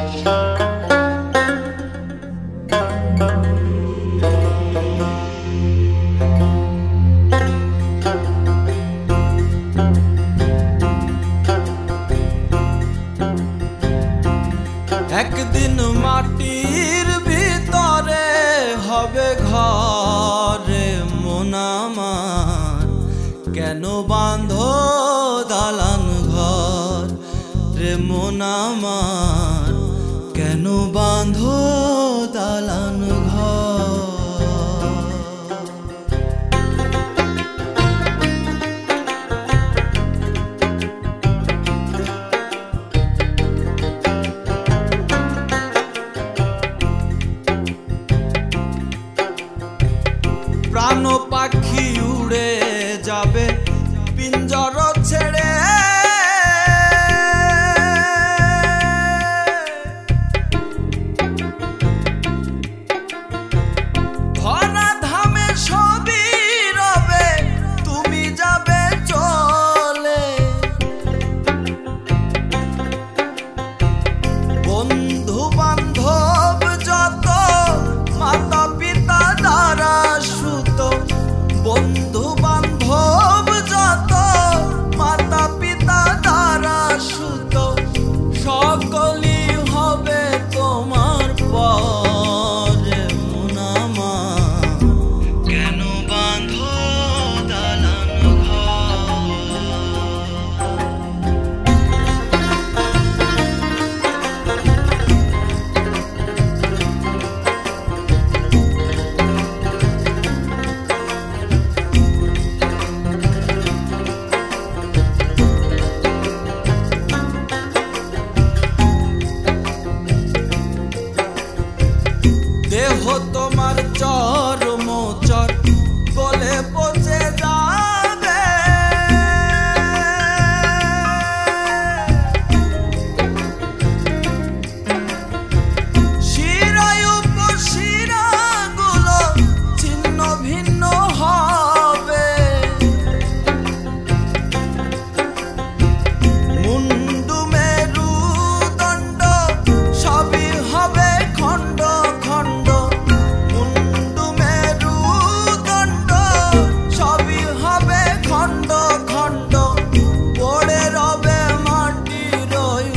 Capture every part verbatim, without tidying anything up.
একদিন মাটির ভিতরে হবে ঘরে মন আমার, কেন বাঁধো দালান ঘর রে মন আমার, কেন বাঁধো দালান ঘর। প্রাণ পাখি উড়ে যাবে পিঞ্জর ছেড়ে, ধরা ধামে সবই রবে তুমি যাবে চলে। বন্ধু বান্ধব যত মাতা পিতা দ্বারা সুত, বন্ধু বান্ধব যত মাতা পিতা দ্বারা সুত, সকলই হবে তোমার পরে মন আমার, কেন বাঁধো দালান ঘর। দেহ তোমার চরম চর গলে পচে যাবে, শিরায় উপশিরা গুলো ছিন্ন ভিন্ন হবে, মুন্ডু মেরুদণ্ড সবই হবে খণ্ড খণ্ড, মুন্ডু মেরুদণ্ড সবই হবে খণ্ড খণ্ড, পড়ে রবে মাটির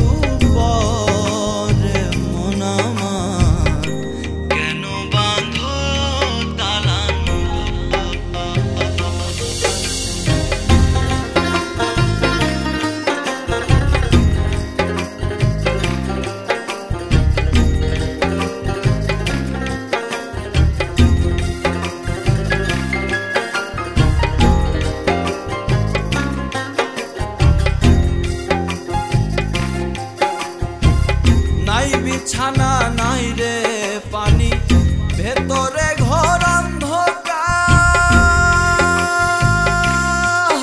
উপরে মন আমার, কেন বাঁধো দালান নাই বিছানা নাই রে পানি, ভেতরে ঘর অন্ধকার,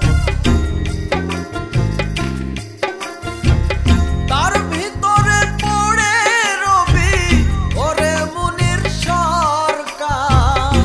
তার ভিতরে পড়ে রবি ওরে মুনির সরকার।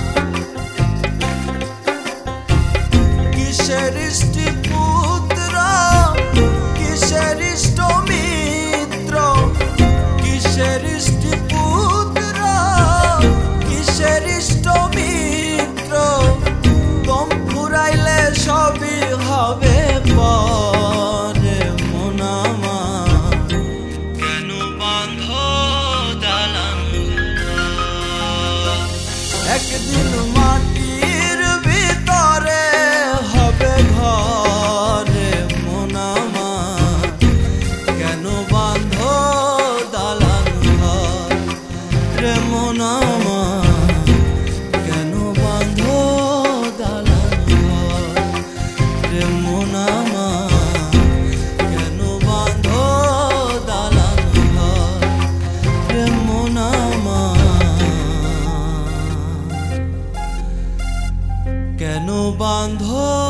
কিসের ইষ্টি পুত্র, কিসের ইষ্ট মিত্র, কিসের ইষ্টি পুত্র, কিসের ইষ্ট মিত্র, দম ফুরাইলে সবই হবে পরে মন আমার, কেন বাঁধো দালান ঘর। একদিন মাটির ভিতরে হবে ঘরে মন আমার, কেন বাঁধো দালান ঘর রে মন আমার, কেন বাঁধো দালান ঘর রে মন আমার, কেন বাঁধো দালান ঘর রে মন আমার, কেন বাঁধো